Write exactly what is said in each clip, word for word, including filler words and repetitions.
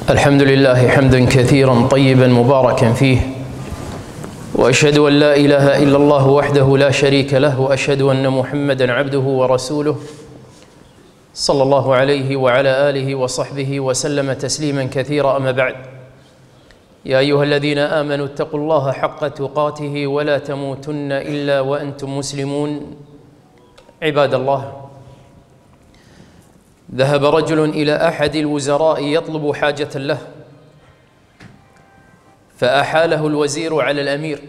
الحمد لله حمدا كثيرا طيبا مباركا فيه، وأشهد أن لا إله إلا الله وحده لا شريك له، وأشهد أن محمدا عبده ورسوله صلى الله عليه وعلى آله وصحبه وسلم تسليما كثيرا. أما بعد، يا أيها الذين آمنوا اتقوا الله حق تقاته ولا تموتن إلا وأنتم مسلمون. عباد الله، ذهب رجل إلى أحد الوزراء يطلب حاجة له، فأحاله الوزير على الأمير،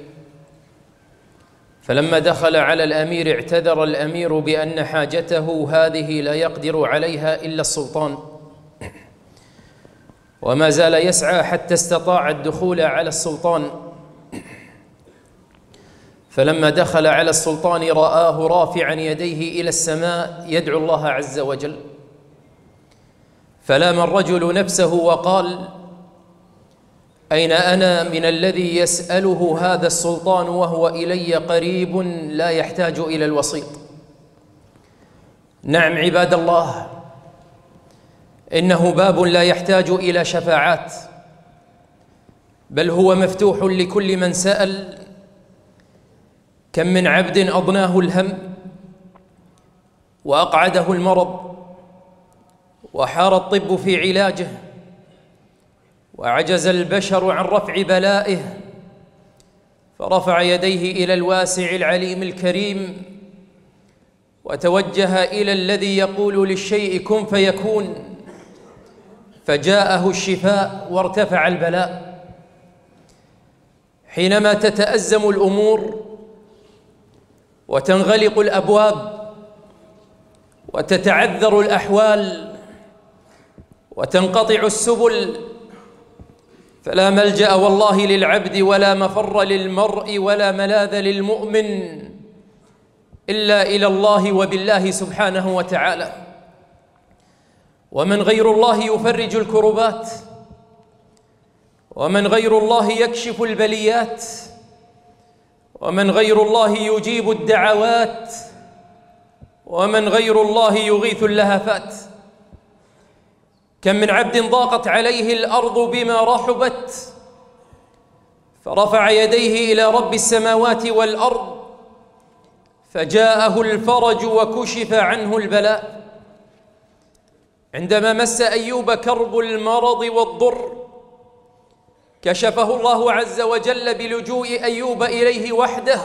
فلما دخل على الأمير اعتذر الأمير بأن حاجته هذه لا يقدر عليها إلا السلطان، وما زال يسعى حتى استطاع الدخول على السلطان. فلما دخل على السلطان رآه رافعا يديه إلى السماء يدعو الله عز وجل، فلام الرجل نفسه وقال: أين أنا من الذي يسأله هذا السلطان وهو إلي قريب لا يحتاج إلى الوسيط؟ نعم عباد الله، إنه باب لا يحتاج إلى شفاعات، بل هو مفتوح لكل من سأل. كم من عبد أضناه الهم وأقعده المرض وحار الطب في علاجه، وعجز البشر عن رفع بلائه، فرفع يديه إلى الواسع العليم الكريم، وتوجه إلى الذي يقول للشيء كن فيكون، فجاءه الشفاء وارتفع البلاء. حينما تتأزم الأمور وتنغلق الأبواب وتتعذر الأحوال وتنقطع السبل، فلا ملجأ والله للعبد ولا مفر للمرء ولا ملاذ للمؤمن إلا إلى الله وبالله سبحانه وتعالى. ومن غير الله يفرج الكربات، ومن غير الله يكشف البليات، ومن غير الله يجيب الدعوات، ومن غير الله يغيث اللهفات. كم من عبد ضاقت عليه الأرض بما رحبت، فرفع يديه إلى رب السماوات والأرض، فجاءه الفرج وكشف عنه البلاء. عندما مس أيوب كرب المرض والضر، كشفه الله عز وجل بلجوء أيوب إليه وحده.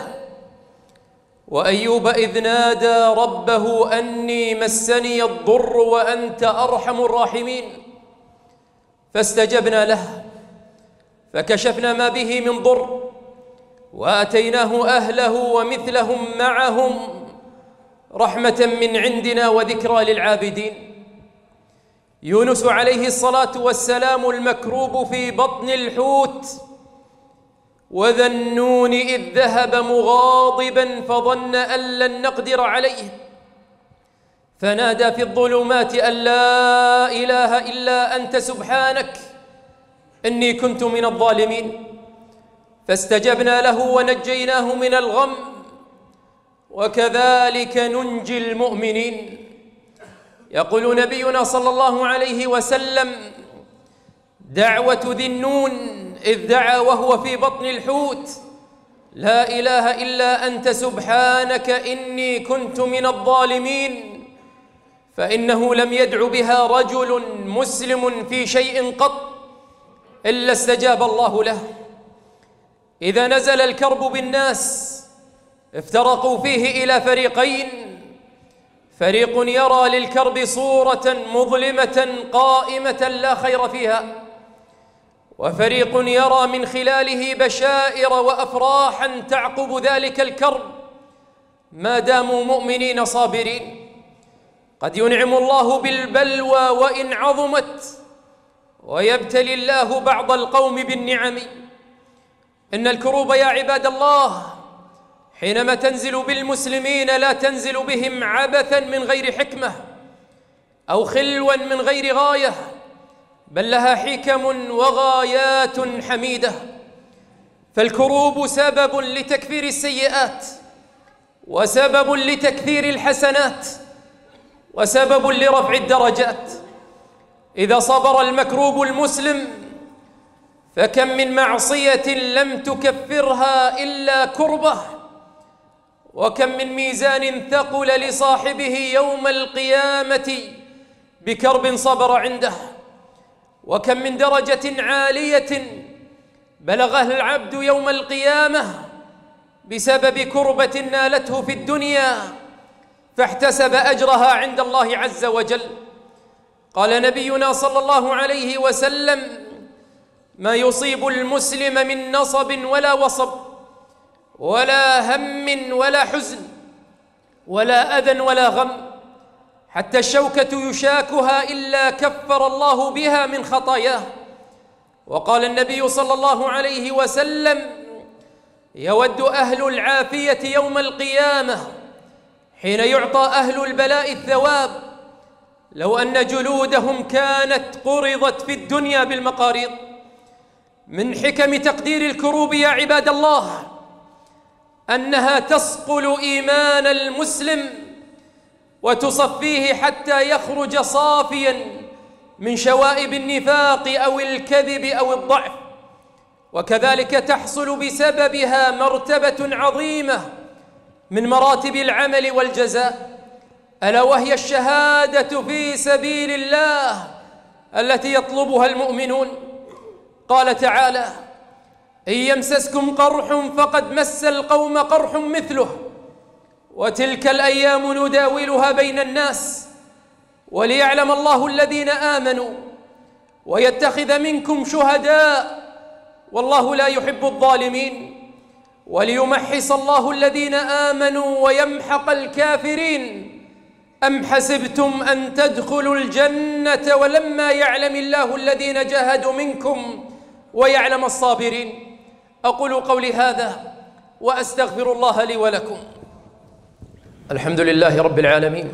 وأيوب إذ نادى ربه أني مسني الضر وأنت أرحم الراحمين، فاستجبنا له فكشفنا ما به من ضر، وآتيناه أهله ومثلهم معهم رحمة من عندنا وذكرى للعابدين. يونس عليه الصلاة والسلام المكروب في بطن الحوت، وذا النون إذ ذهب مغاضبا فظن أن لن نقدر عليه، فنادى في الظلمات أن لا إله إلا أنت سبحانك إني كنت من الظالمين، فاستجبنا له ونجيناه من الغم، وكذلك ننجي المؤمنين. يقول نبينا صلى الله عليه وسلم: دعوة ذي النون إذ دعا وهو في بطن الحوت: لا إله إلا أنت سبحانك إني كنت من الظالمين، فإنه لم يدع بها رجل مسلم في شيء قط إلا استجاب الله له. إذا نزل الكرب بالناس افترقوا فيه إلى فريقين: فريق يرى للكرب صورة مظلمة قائمة لا خير فيها، وفريق يرى من خلاله بشائر وأفراحا تعقب ذلك الكرب ما داموا مؤمنين صابرين. قد ينعم الله بالبلوى وإن عظمت، ويبتلي الله بعض القوم بالنعم. إن الكروب يا عباد الله حينما تنزل بالمسلمين لا تنزل بهم عبثا من غير حكمة أو خلوا من غير غاية، بل لها حكم وغايات حميدة. فالكروب سبب لتكفير السيئات، وسبب لتكثير الحسنات، وسبب لرفع الدرجات. إذا صبر المكروب المسلم فكم من معصية لم تكفرها إلا كربة، وكم من ميزان ثقل لصاحبه يوم القيامة بكرب صبر عنده، وكم من درجة عالية بلغها العبد يوم القيامة بسبب كربة نالته في الدنيا فاحتسب أجرها عند الله عز وجل. قال نبينا صلى الله عليه وسلم: ما يصيب المسلم من نصب ولا وصب ولا هم ولا حزن ولا أذى ولا غم حتى الشوكة يشاكها إلا كفر الله بها من خطاياه. وقال النبي صلى الله عليه وسلم: يود أهل العافية يوم القيامة حين يعطى أهل البلاء الثواب لو أن جلودهم كانت قرضت في الدنيا بالمقاريض. من حكم تقدير الكروب يا عباد الله أنها تصقل إيمان المسلم وتصفيه حتى يخرج صافيا من شوائب النفاق أو الكذب أو الضعف، وكذلك تحصل بسببها مرتبة عظيمة من مراتب العمل والجزاء، ألا وهي الشهادة في سبيل الله التي يطلبها المؤمنون. قال تعالى: إن يمسسكم قرح فقد مس القوم قرح مثله وتلك الأيام نداولها بين الناس وليعلم الله الذين آمنوا ويتخذ منكم شهداء والله لا يحب الظالمين وليمحص الله الذين آمنوا ويمحق الكافرين. أم حسبتم أن تدخلوا الجنة ولما يعلم الله الذين جاهدوا منكم ويعلم الصابرين. أقول قولي هذا وأستغفر الله لي ولكم. الحمد لله رب العالمين،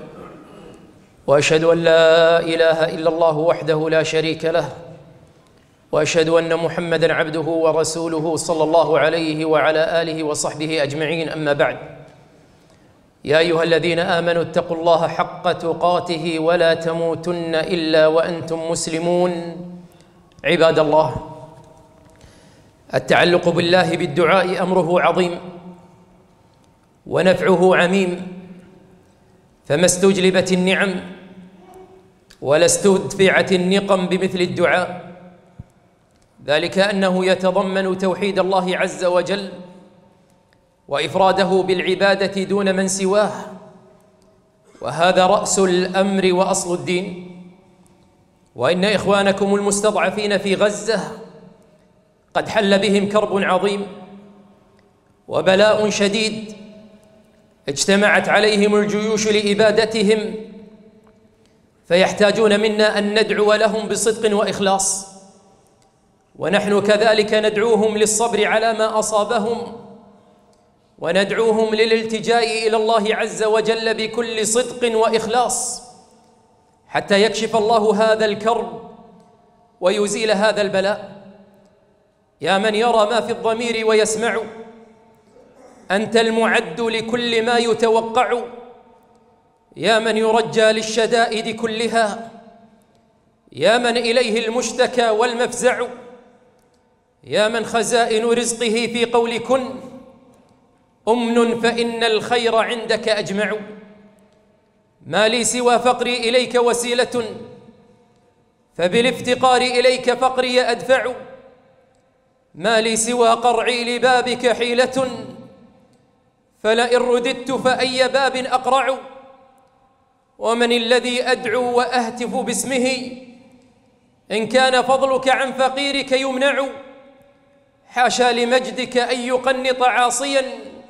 وأشهد أن لا إله إلا الله وحده لا شريك له، وأشهد أن محمدًا عبده ورسوله صلى الله عليه وعلى آله وصحبه أجمعين. أما بعد، يا أيها الذين آمنوا اتقوا الله حق تقاته ولا تموتن إلا وأنتم مسلمون. عباد الله، التعلق بالله بالدعاء أمره عظيم ونفعه عميم، فما استجلبت النعم ولا استدفعت النقم بمثل الدعاء، ذلك أنه يتضمن توحيد الله عز وجل وإفراده بالعبادة دون من سواه، وهذا رأس الأمر وأصل الدين. وإن إخوانكم المستضعفين في غزة قد حل بهم كرب عظيم وبلاء شديد، اجتمعت عليهم الجيوش لإبادتهم، فيحتاجون منا أن ندعو لهم بصدق وإخلاص، ونحن كذلك ندعوهم للصبر على ما أصابهم، وندعوهم للالتجاء إلى الله عز وجل بكل صدق وإخلاص حتى يكشف الله هذا الكرب ويزيل هذا البلاء. يا من يرى ما في الضمير ويسمع، أنت المعد لكل ما يتوقع، يا من يرجى للشدائد كلها، يا من إليه المشتكى والمفزع، يا من خزائن رزقه في قول كن أمن فإن الخير عندك أجمع. ما لي سوى فقري إليك وسيلة، فبالافتقار إليك فقري أدفع. ما لي سوى قرعي لبابك حيلة، فلئن رددت فأي باب أقرع. ومن الذي أدعو وأهتف باسمه إن كان فضلك عن فقيرك يمنع. حاشا لمجدك أن يقنط عاصيا،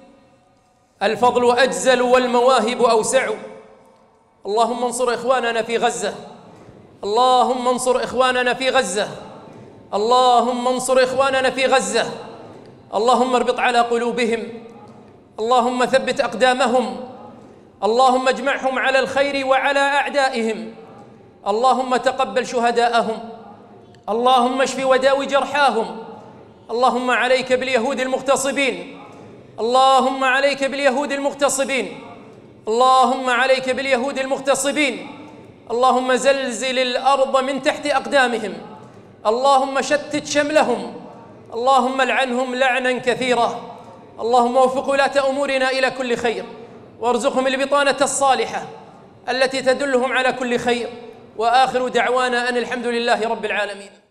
الفضل أجزل والمواهب أوسع. اللهم انصر إخواننا في غزة، اللهم انصر إخواننا في غزة، اللهم انصر إخواننا في غزة. اللهم اربط على قلوبهم، اللهم ثبت أقدامهم، اللهم اجمعهم على الخير وعلى أعدائهم. اللهم تقبل شهداءهم، اللهم اشف وداوي جرحاهم. اللهم عليك باليهود المغتصبين، اللهم عليك باليهود المغتصبين، اللهم عليك باليهود المغتصبين. اللهم زلزل الأرض من تحت أقدامهم، اللهم شتت شملهم، اللهم لعنهم لعنا كثيرا. اللهم وفق ولاة أمورنا إلى كل خير، وارزقهم البطانة الصالحة التي تدلهم على كل خير. وآخر دعوانا أن الحمد لله رب العالمين.